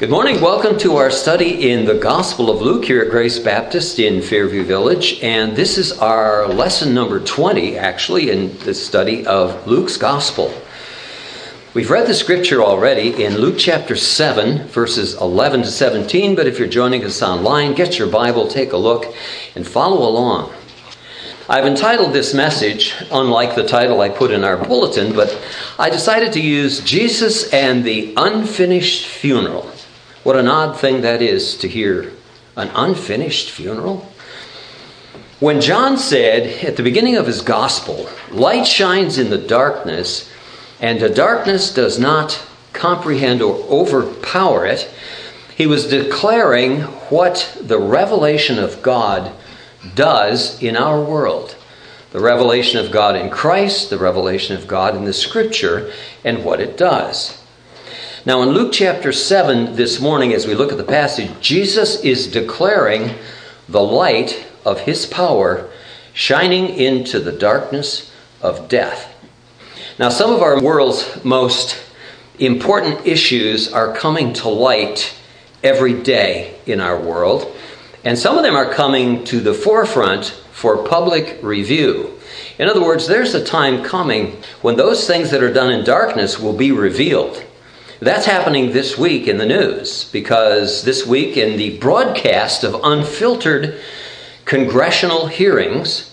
Good morning. Welcome to our study in the Gospel of Luke here at Grace Baptist in Fairview Village. And this is our lesson number 20, actually, in the study of Luke's Gospel. We've read the scripture already in Luke chapter 7, verses 11 to 17. But if you're joining us online, get your Bible, take a look, and follow along. I've entitled this message, unlike the title I put in our bulletin, but I decided to use Jesus and the Unfinished Funeral. What an odd thing that is to hear, an unfinished funeral. When John said at the beginning of his gospel, "Light shines in the darkness, and the darkness does not comprehend or overpower it," he was declaring what the revelation of God does in our world. The revelation of God in Christ, the revelation of God in the Scripture, and what it does. Now in Luke chapter 7 this morning, as we look at the passage, Jesus is declaring the light of His power shining into the darkness of death. Now some of our world's most important issues are coming to light every day in our world, and some of them are coming to the forefront for public review. In other words, there's a time coming when those things that are done in darkness will be revealed. That's happening this week in the news, because this week in the broadcast of unfiltered congressional hearings,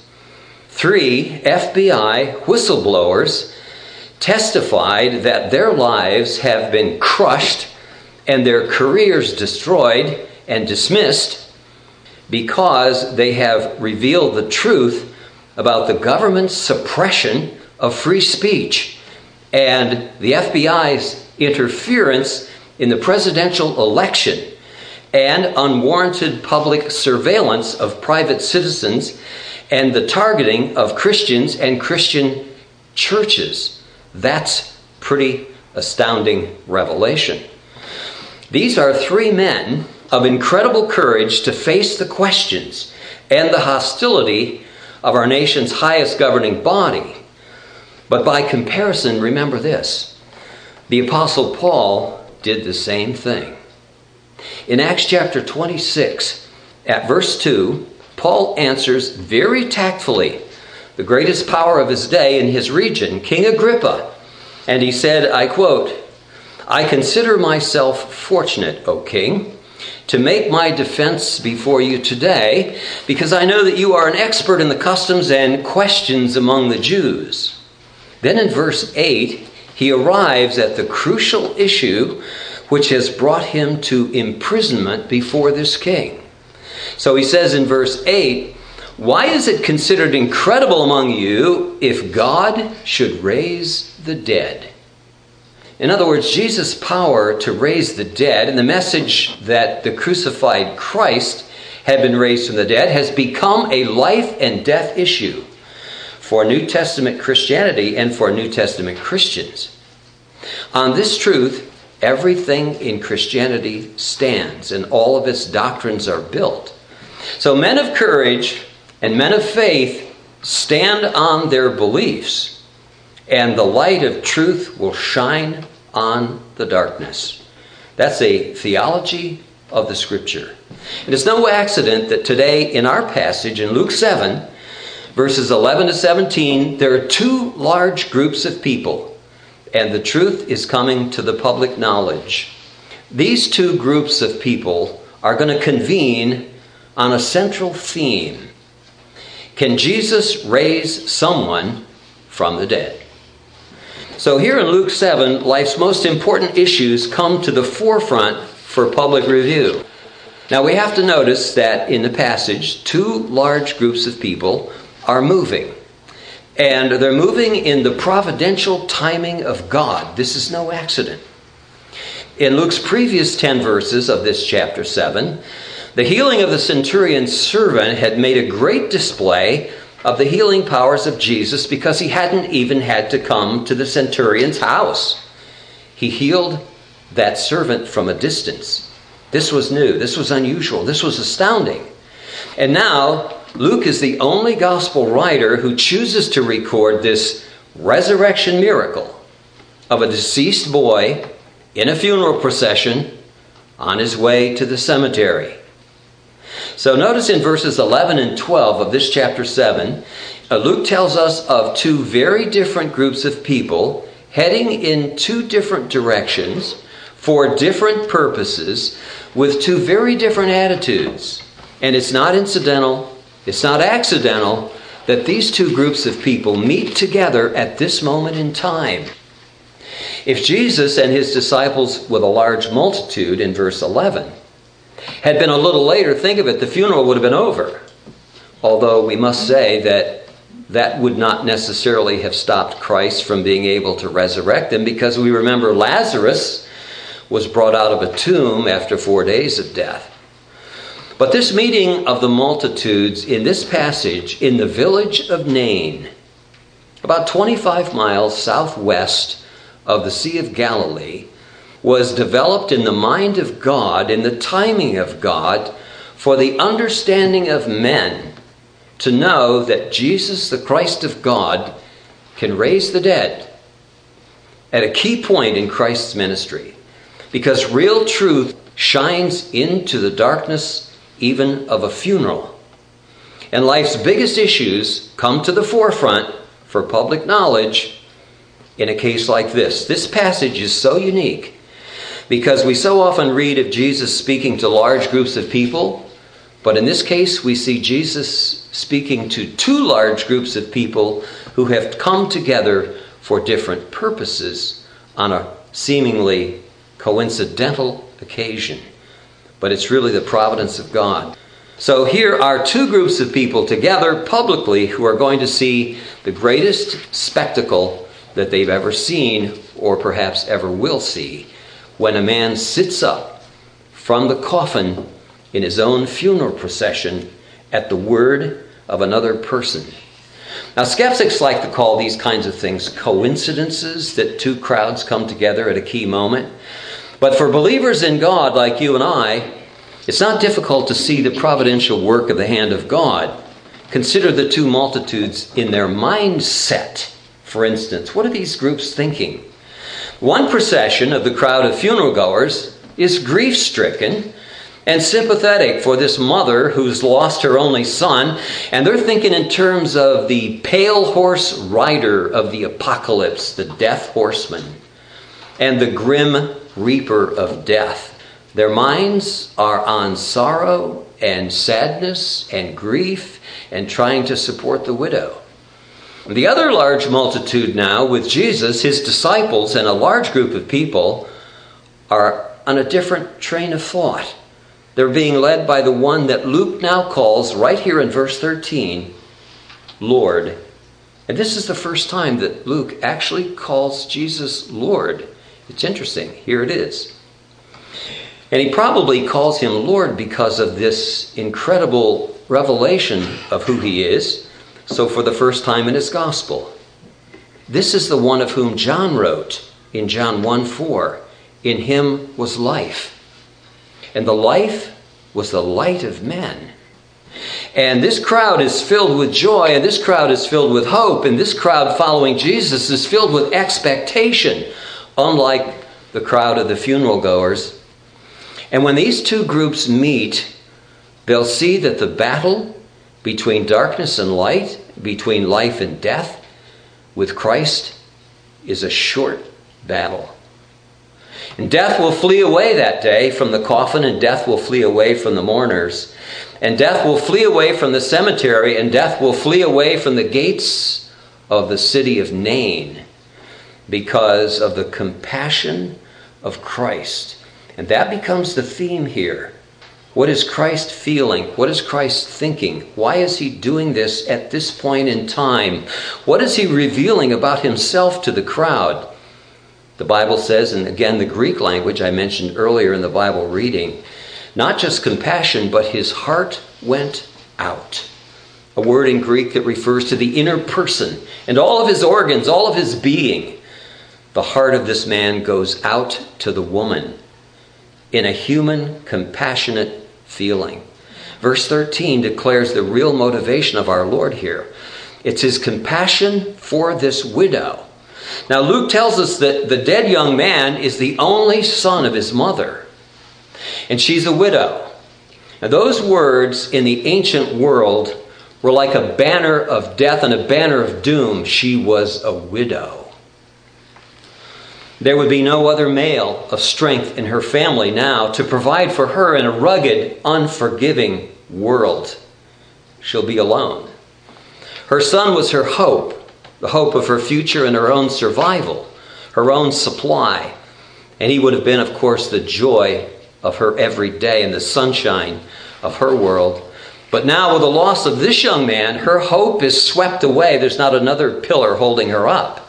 3 FBI whistleblowers testified that their lives have been crushed and their careers destroyed and dismissed because they have revealed the truth about the government's suppression of free speech and the FBI's interference in the presidential election and unwarranted public surveillance of private citizens and the targeting of Christians and Christian churches. That's pretty astounding revelation. These are 3 men of incredible courage to face the questions and the hostility of our nation's highest governing body. But by comparison, remember this. The Apostle Paul did the same thing. In Acts chapter 26, at verse 2, Paul answers very tactfully the greatest power of his day in his region, King Agrippa. And he said, I quote, "I consider myself fortunate, O king, to make my defense before you today, because I know that you are an expert in the customs and questions among the Jews." Then in verse 8, he arrives at the crucial issue which has brought him to imprisonment before this king. So he says in verse 8, "Why is it considered incredible among you if God should raise the dead?" In other words, Jesus' power to raise the dead and the message that the crucified Christ had been raised from the dead has become a life and death issue for New Testament Christianity and for New Testament Christians. On this truth, everything in Christianity stands and all of its doctrines are built. So men of courage and men of faith stand on their beliefs, and the light of truth will shine on the darkness. That's a theology of the Scripture. And it's no accident that today in our passage in Luke 7, verses 11 to 17, there are 2 large groups of people, and the truth is coming to the public knowledge. These 2 groups of people are going to convene on a central theme. Can Jesus raise someone from the dead? So here in Luke 7, life's most important issues come to the forefront for public review. Now we have to notice that in the passage, 2 large groups of people are moving. And they're moving in the providential timing of God. This is no accident. In Luke's previous 10 verses of this chapter 7, the healing of the centurion's servant had made a great display of the healing powers of Jesus because he hadn't even had to come to the centurion's house. He healed that servant from a distance. This was new. This was unusual. This was astounding. And now Luke is the only gospel writer who chooses to record this resurrection miracle of a deceased boy in a funeral procession on his way to the cemetery. So notice in verses 11 and 12 of this chapter 7, Luke tells us of two very different groups of people heading in two different directions for different purposes with two very different attitudes. And it's not incidental, it's not accidental that these two groups of people meet together at this moment in time. If Jesus and his disciples with a large multitude in verse 11 had been a little later, think of it, the funeral would have been over. Although we must say that would not necessarily have stopped Christ from being able to resurrect them, because we remember Lazarus was brought out of a tomb after 4 days of death. But this meeting of the multitudes in this passage in the village of Nain, about 25 miles southwest of the Sea of Galilee, was developed in the mind of God, in the timing of God, for the understanding of men to know that Jesus, the Christ of God, can raise the dead at a key point in Christ's ministry, because real truth shines into the darkness even of a funeral. And life's biggest issues come to the forefront for public knowledge in a case like this. This passage is so unique because we so often read of Jesus speaking to large groups of people, but in this case we see Jesus speaking to two large groups of people who have come together for different purposes on a seemingly coincidental occasion. But it's really the providence of God. So here are two groups of people together publicly who are going to see the greatest spectacle that they've ever seen, or perhaps ever will see, when a man sits up from the coffin in his own funeral procession at the word of another person. Now, skeptics like to call these kinds of things coincidences, that two crowds come together at a key moment. But for believers in God like you and I, it's not difficult to see the providential work of the hand of God. Consider the two multitudes in their mindset. For instance, what are these groups thinking? One procession of the crowd of funeral goers is grief-stricken and sympathetic for this mother who's lost her only son, and they're thinking in terms of the pale horse rider of the apocalypse, the death horseman, and the grim reaper of death. Their minds are on sorrow and sadness and grief and trying to support the widow. The other large multitude now with Jesus, his disciples, and a large group of people are on a different train of thought. They're being led by the one that Luke now calls, right here in verse 13, Lord. And this is the first time that Luke actually calls Jesus Lord. It's interesting. Here it is. And he probably calls him Lord because of this incredible revelation of who he is. So for the first time in his gospel, this is the one of whom John wrote in John 1:4, in him was life, and the life was the light of men. And this crowd is filled with joy, and this crowd is filled with hope, and this crowd following Jesus is filled with expectation, unlike the crowd of the funeral goers. And when these two groups meet, they'll see that the battle between darkness and light, between life and death, with Christ is a short battle. And death will flee away that day from the coffin, and death will flee away from the mourners. And death will flee away from the cemetery, and death will flee away from the gates of the city of Nain, because of the compassion of Christ. And that becomes the theme here. What is Christ feeling? What is Christ thinking? Why is he doing this at this point in time? What is he revealing about himself to the crowd? The Bible says, and again the Greek language I mentioned earlier in the Bible reading, not just compassion, but his heart went out. A word in Greek that refers to the inner person and all of his organs, all of his being. The heart of this man goes out to the woman in a human, compassionate feeling. Verse 13 declares the real motivation of our Lord here. It's his compassion for this widow. Now, Luke tells us that the dead young man is the only son of his mother. And she's a widow. Now, those words in the ancient world were like a banner of death and a banner of doom. She was a widow. There would be no other male of strength in her family now to provide for her in a rugged, unforgiving world. She'll be alone. Her son was her hope, the hope of her future and her own survival, her own supply. And he would have been, of course, the joy of her every day and the sunshine of her world. But now with the loss of this young man, her hope is swept away. There's not another pillar holding her up.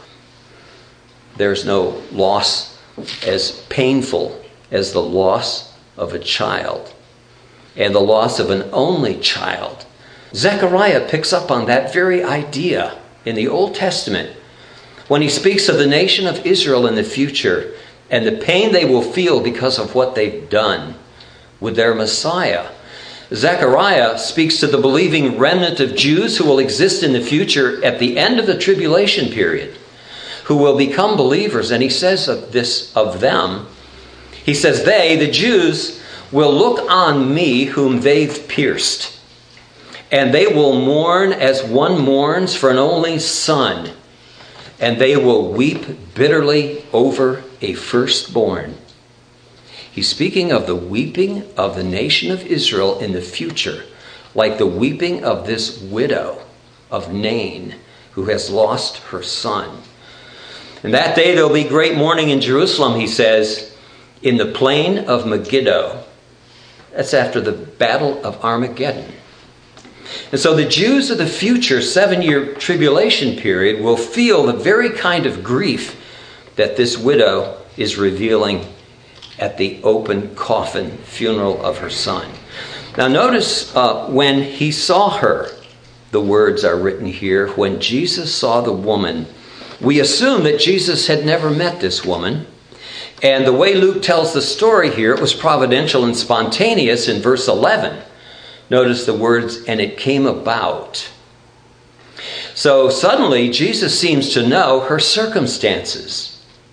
There's no loss as painful as the loss of a child and the loss of an only child. Zechariah picks up on that very idea in the Old Testament when he speaks of the nation of Israel in the future and the pain they will feel because of what they've done with their Messiah. Zechariah speaks to the believing remnant of Jews who will exist in the future at the end of the tribulation period, who will become believers. And he says of them, he says, they, the Jews, will look on me whom they've pierced, and they will mourn as one mourns for an only son, and they will weep bitterly over a firstborn. He's speaking of the weeping of the nation of Israel in the future, like the weeping of this widow of Nain who has lost her son. And that day there will be great mourning in Jerusalem, he says, in the plain of Megiddo. That's after the battle of Armageddon. And so the Jews of the future 7-year tribulation period will feel the very kind of grief that this widow is revealing at the open coffin funeral of her son. Now notice when he saw her, the words are written here, when Jesus saw the woman. We assume that Jesus had never met this woman. And the way Luke tells the story here, it was providential and spontaneous in verse 11. Notice the words, and it came about. So suddenly Jesus seems to know her circumstances.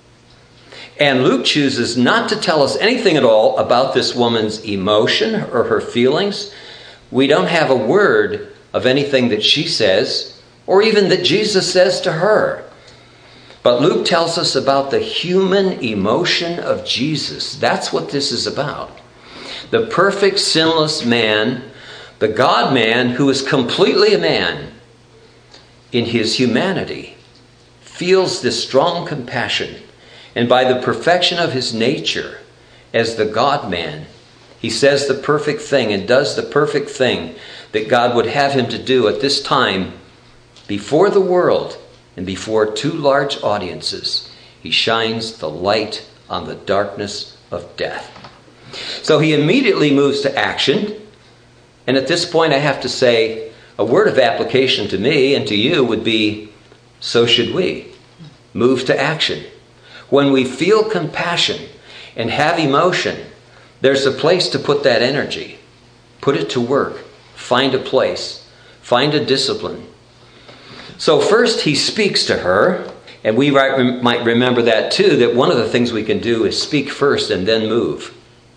And Luke chooses not to tell us anything at all about this woman's emotion or her feelings. We don't have a word of anything that she says or even that Jesus says to her. But Luke tells us about the human emotion of Jesus. That's what this is about. The perfect, sinless man, the God-man who is completely a man in his humanity, feels this strong compassion. And by the perfection of his nature as the God-man, he says the perfect thing and does the perfect thing that God would have him to do at this time before the world and before two large audiences. He shines the light on the darkness of death. So he immediately moves to action. And at this point I have to say, a word of application to me and to you would be, so should we. Move to action. When we feel compassion and have emotion, there's a place to put that energy. Put it to work. Find a place. Find a discipline. So first he speaks to her, and we might remember that too, that one of the things we can do is speak first and then move.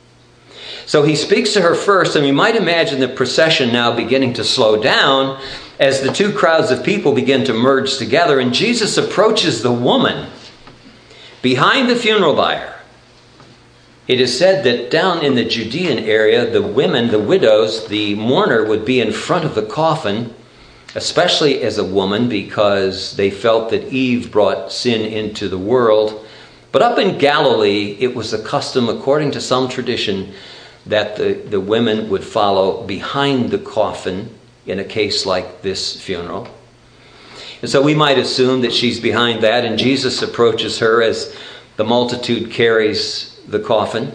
So he speaks to her first, and we might imagine the procession now beginning to slow down as the two crowds of people begin to merge together, and Jesus approaches the woman behind the funeral bier. It is said that down in the Judean area, the women, the widows, the mourner would be in front of the coffin, especially as a woman, because they felt that Eve brought sin into the world. But up in Galilee, it was a custom, according to some tradition, that the women would follow behind the coffin in a case like this funeral. And so we might assume that she's behind that, and Jesus approaches her as the multitude carries the coffin.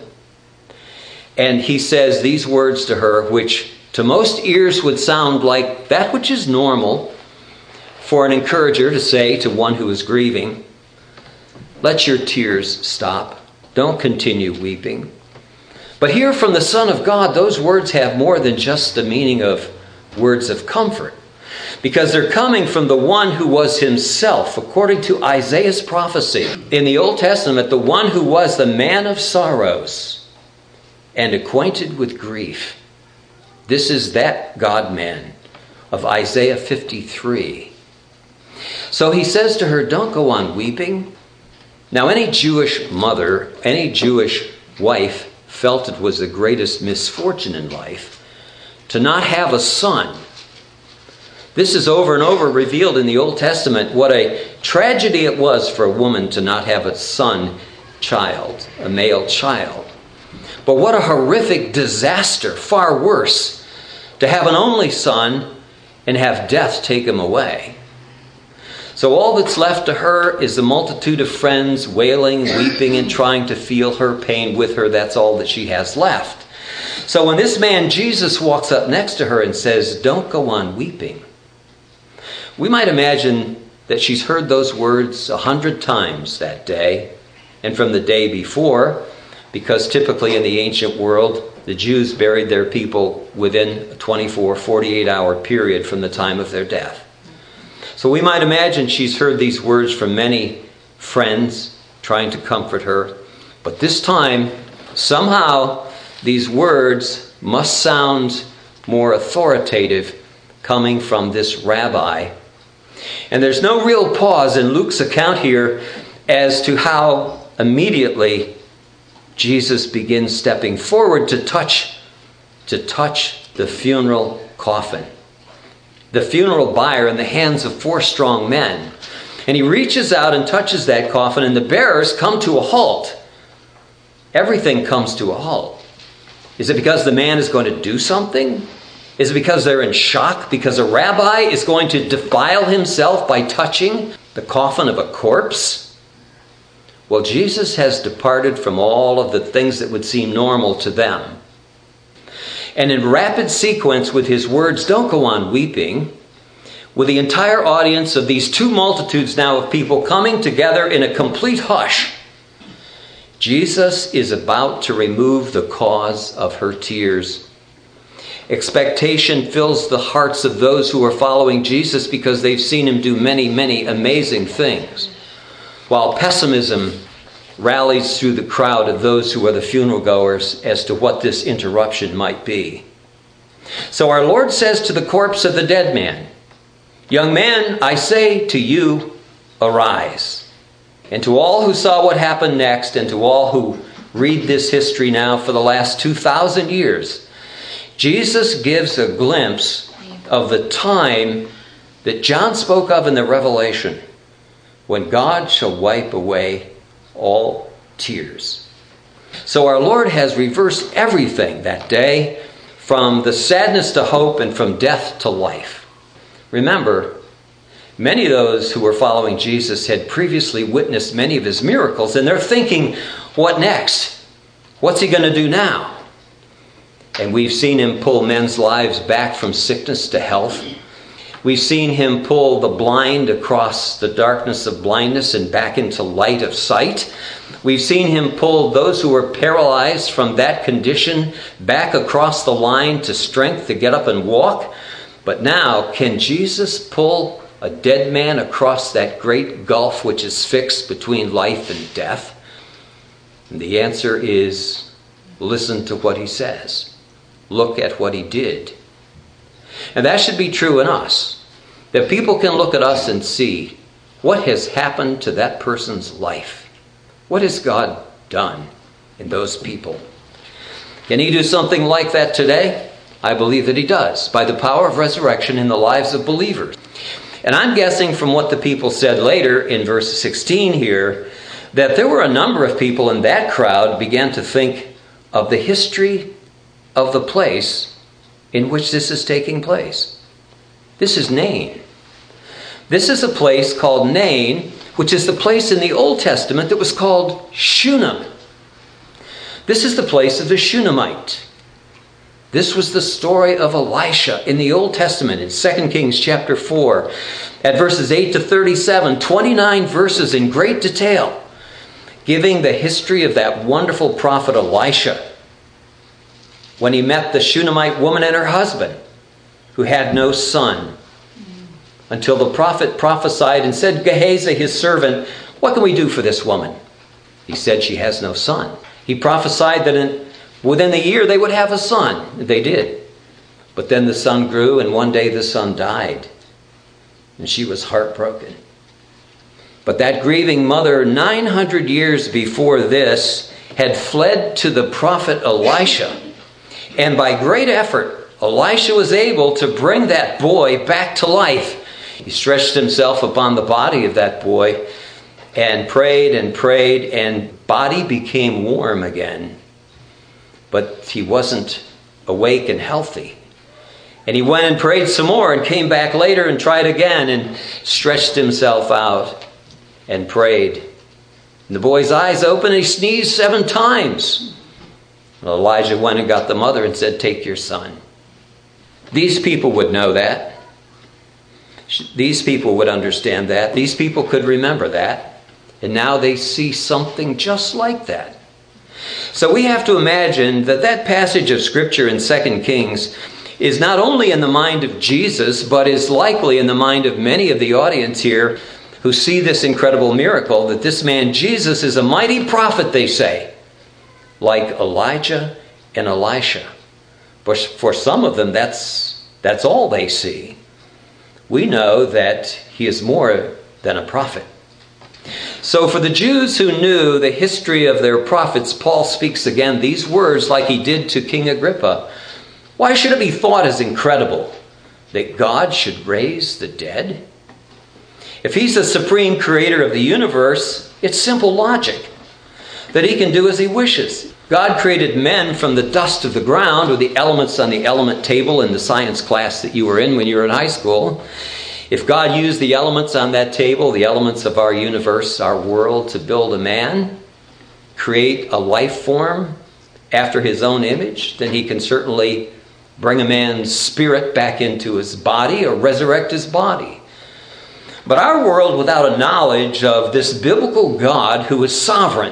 And he says these words to her, which to most ears would sound like that which is normal for an encourager to say to one who is grieving. Let your tears stop. Don't continue weeping. But here from the Son of God, those words have more than just the meaning of words of comfort, because they're coming from the one who was himself, according to Isaiah's prophecy in the Old Testament, the one who was the man of sorrows, and acquainted with grief. This is that God-man of Isaiah 53. So he says to her, don't go on weeping. Now, any Jewish mother, any Jewish wife felt it was the greatest misfortune in life to not have a son. This is over and over revealed in the Old Testament, what a tragedy it was for a woman to not have a son child, a male child. But what a horrific disaster, far worse, to have an only son and have death take him away. So all that's left to her is the multitude of friends wailing, weeping, and trying to feel her pain with her. That's all that she has left. So when this man Jesus walks up next to her and says, don't go on weeping, we might imagine that she's heard those words 100 times that day and from the day before, because typically in the ancient world, the Jews buried their people within a 24, 48-hour period from the time of their death. So we might imagine she's heard these words from many friends trying to comfort her. But this time, somehow, these words must sound more authoritative coming from this rabbi. And there's no real pause in Luke's account here as to how immediately Jesus begins stepping forward to touch the funeral coffin. The funeral bier in the hands of 4 strong men. And he reaches out and touches that coffin, and the bearers come to a halt. Everything comes to a halt. Is it because the man is going to do something? Is it because they're in shock? Because a rabbi is going to defile himself by touching the coffin of a corpse? Well, Jesus has departed from all of the things that would seem normal to them. And in rapid sequence with his words, don't go on weeping, with the entire audience of these 2 multitudes now of people coming together in a complete hush, Jesus is about to remove the cause of her tears. Expectation fills the hearts of those who are following Jesus because they've seen him do many, many amazing things, while pessimism rallies through the crowd of those who are the funeral goers as to what this interruption might be. So our Lord says to the corpse of the dead man, young man, I say to you, arise. And to all who saw what happened next, and to all who read this history now for the last 2,000 years, Jesus gives a glimpse of the time that John spoke of in the Revelation, when God shall wipe away all tears. So our Lord has reversed everything that day, from the sadness to hope and from death to life. Remember, many of those who were following Jesus had previously witnessed many of his miracles, and they're thinking, what next? What's he going to do now? And we've seen him pull men's lives back from sickness to health. We've seen him pull the blind across the darkness of blindness and back into light of sight. We've seen him pull those who were paralyzed from that condition back across the line to strength to get up and walk. But now, can Jesus pull a dead man across that great gulf which is fixed between life and death? And the answer is, listen to what he says. Look at what he did. And that should be true in us. That people can look at us and see what has happened to that person's life. What has God done in those people? Can he do something like that today? I believe that he does, by the power of resurrection in the lives of believers. And I'm guessing from what the people said later in verse 16 here, that there were a number of people in that crowd began to think of the history of the place in which this is taking place. This is Nain. This is a place called Nain, which is the place in the Old Testament that was called Shunem. This is the place of the Shunammite. This was the story of Elisha in the Old Testament in 2 Kings chapter 4 at verses 8 to 37, 29 verses in great detail, giving the history of that wonderful prophet Elisha when he met the Shunammite woman and her husband who had no son, until the prophet prophesied and said, Gehazi, his servant, what can we do for this woman? He said she has no son. He prophesied that Within the year, they would have a son. They did. But then the son grew, and one day the son died. And she was heartbroken. But that grieving mother, 900 years before this, had fled to the prophet Elisha. And by great effort, Elisha was able to bring that boy back to life. He stretched himself upon the body of that boy and prayed, and body became warm again. But he wasn't awake and healthy. And he went and prayed some more and came back later and tried again and stretched himself out and prayed. And the boy's eyes opened and he sneezed 7 times. Well, Elijah went and got the mother and said, "Take your son." These people would know that. These people would understand that. These people could remember that. And now they see something just like that. So we have to imagine that that passage of Scripture in 2 Kings is not only in the mind of Jesus, but is likely in the mind of many of the audience here who see this incredible miracle, that this man Jesus is a mighty prophet, they say, like Elijah and Elisha. But for some of them, that's all they see. We know that he is more than a prophet. So for the Jews who knew the history of their prophets, Paul speaks again these words like he did to King Agrippa. Why should it be thought as incredible that God should raise the dead? If he's the supreme creator of the universe, it's simple logic that he can do as he wishes. God created men from the dust of the ground, or the elements on the element table in the science class that you were in when you were in high school. If God used the elements on that table, the elements of our universe, our world, to build a man, create a life form after his own image, then he can certainly bring a man's spirit back into his body or resurrect his body. But our world, without a knowledge of this biblical God who is sovereign,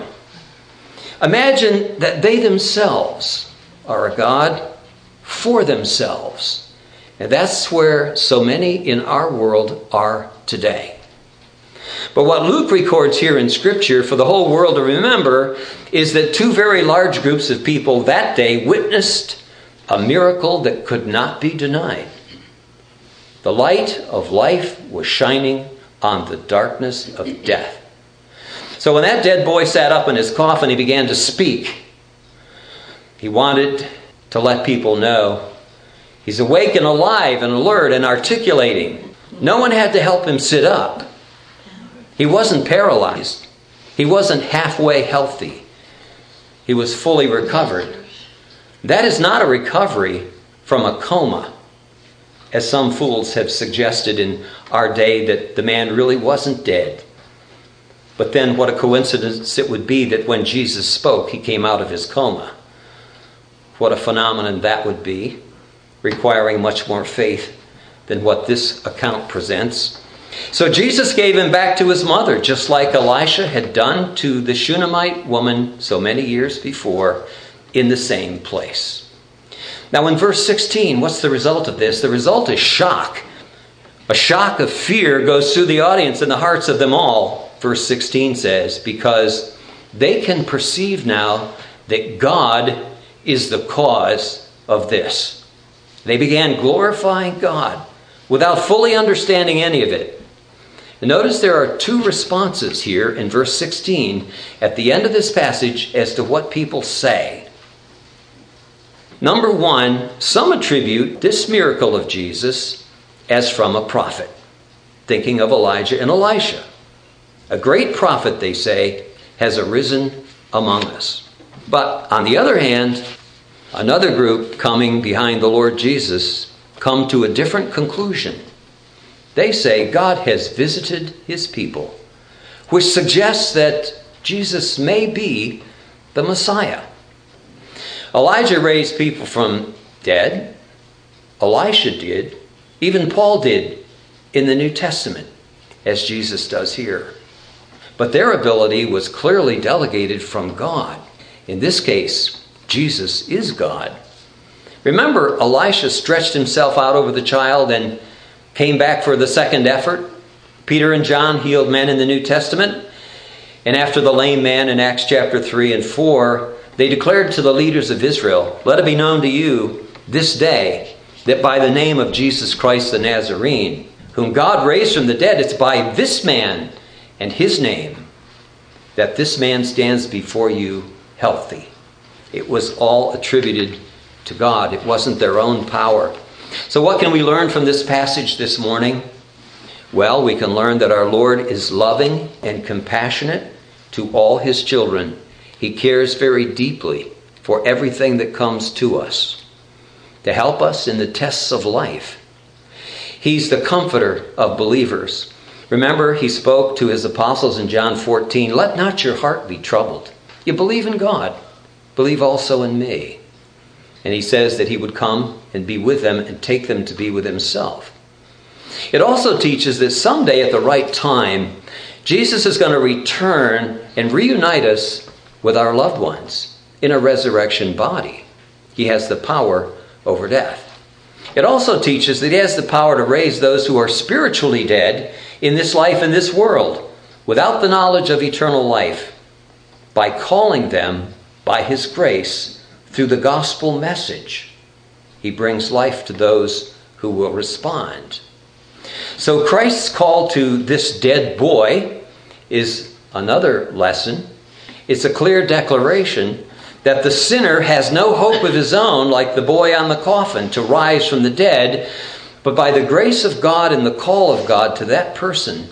imagine that they themselves are a God for themselves. And that's where so many in our world are today. But what Luke records here in Scripture for the whole world to remember is that 2 very large groups of people that day witnessed a miracle that could not be denied. The light of life was shining on the darkness of death. So when that dead boy sat up in his coffin, he began to speak. He wanted to let people know he's awake and alive and alert and articulating. No one had to help him sit up. He wasn't paralyzed. He wasn't halfway healthy. He was fully recovered. That is not a recovery from a coma, as some fools have suggested in our day that the man really wasn't dead. But then what a coincidence it would be that when Jesus spoke, he came out of his coma. What a phenomenon that would be, requiring much more faith than what this account presents. So Jesus gave him back to his mother, just like Elisha had done to the Shunammite woman so many years before in the same place. Now in verse 16, what's the result of this? The result is shock. A shock of fear goes through the audience and the hearts of them all. Verse 16 says, because they can perceive now that God is the cause of this. They began glorifying God without fully understanding any of it. And notice there are 2 responses here in verse 16 at the end of this passage as to what people say. Number 1, some attribute this miracle of Jesus as from a prophet, thinking of Elijah and Elisha. A great prophet, they say, has arisen among us. But on the other hand, another group coming behind the Lord Jesus come to a different conclusion. They say God has visited his people, which suggests that Jesus may be the Messiah. Elijah raised people from dead. Elisha did. Even Paul did in the New Testament, as Jesus does here. But their ability was clearly delegated from God. In this case, Jesus is God. Remember, Elisha stretched himself out over the child and came back for the second effort. Peter and John healed men in the New Testament. And after the lame man in Acts chapter 3 and 4, They declared to the leaders of Israel, "Let it be known to you this day that by the name of Jesus Christ the Nazarene, whom God raised from the dead, it's by this man and his name that this man stands before you healthy." It was all attributed to God. It wasn't their own power. So what can we learn from this passage this morning? Well, we can learn that our Lord is loving and compassionate to all his children. He cares very deeply for everything that comes to us to help us in the tests of life. He's the comforter of believers. Remember, he spoke to his apostles in John 14, "Let not your heart be troubled. You believe in God, believe also in me." And he says that he would come and be with them and take them to be with himself. It also teaches that someday at the right time, Jesus is going to return and reunite us with our loved ones in a resurrection body. He has the power over death. It also teaches that he has the power to raise those who are spiritually dead in this life, in this world, without the knowledge of eternal life, by calling them by his grace through the gospel message. He brings life to those who will respond. So Christ's call to this dead boy is another lesson. It's a clear declaration that the sinner has no hope of his own, like the boy on the coffin, to rise from the dead, but by the grace of God and the call of God to that person,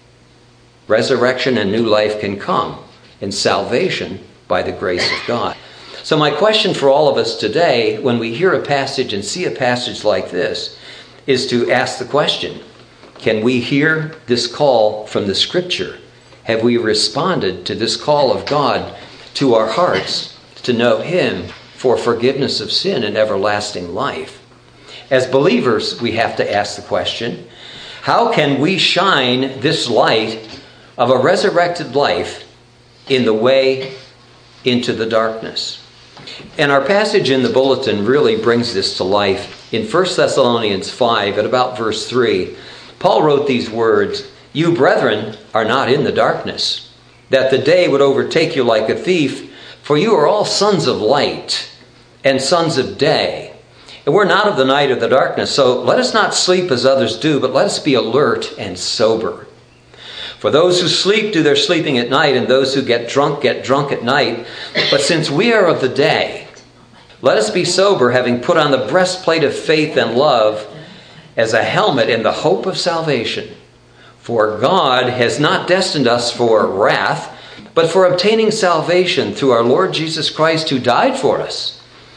resurrection and new life can come, and salvation by the grace of God. So my question for all of us today, when we hear a passage and see a passage like this, is to ask the question, can we hear this call from the Scripture? Have we responded to this call of God to our hearts to know him for forgiveness of sin and everlasting life? As believers, we have to ask the question, how can we shine this light of a resurrected life in the way into the darkness? And our passage in the bulletin really brings this to life. In 1 Thessalonians 5, at about verse 3, Paul wrote these words, "You, brethren, are not in the darkness, that the day would overtake you like a thief, for you are all sons of light and sons of day. And we're not of the night or the darkness, so let us not sleep as others do, but let us be alert and sober. For those who sleep do their sleeping at night, and those who get drunk at night. But since we are of the day, let us be sober, having put on the breastplate of faith and love as a helmet in the hope of salvation. For God has not destined us for wrath, but for obtaining salvation through our Lord Jesus Christ, who died for us,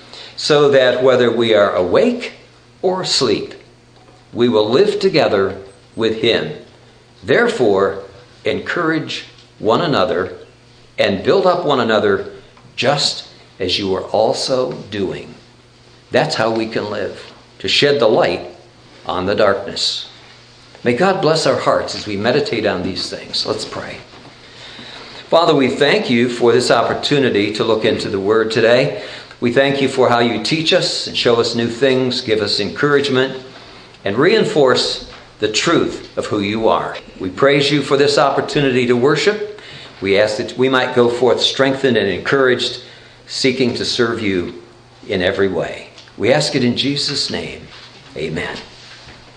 so that whether we are awake or asleep, we will live together with him. Therefore, encourage one another and build up one another just as you are also doing." That's how we can live, to shed the light on the darkness. May God bless our hearts as we meditate on these things. Let's pray. Father, we thank you for this opportunity to look into the Word today. We thank you for how you teach us and show us new things, give us encouragement, and reinforce the truth of who you are. We praise you for this opportunity to worship. We ask that we might go forth strengthened and encouraged, seeking to serve you in every way. We ask it in Jesus' name. Amen.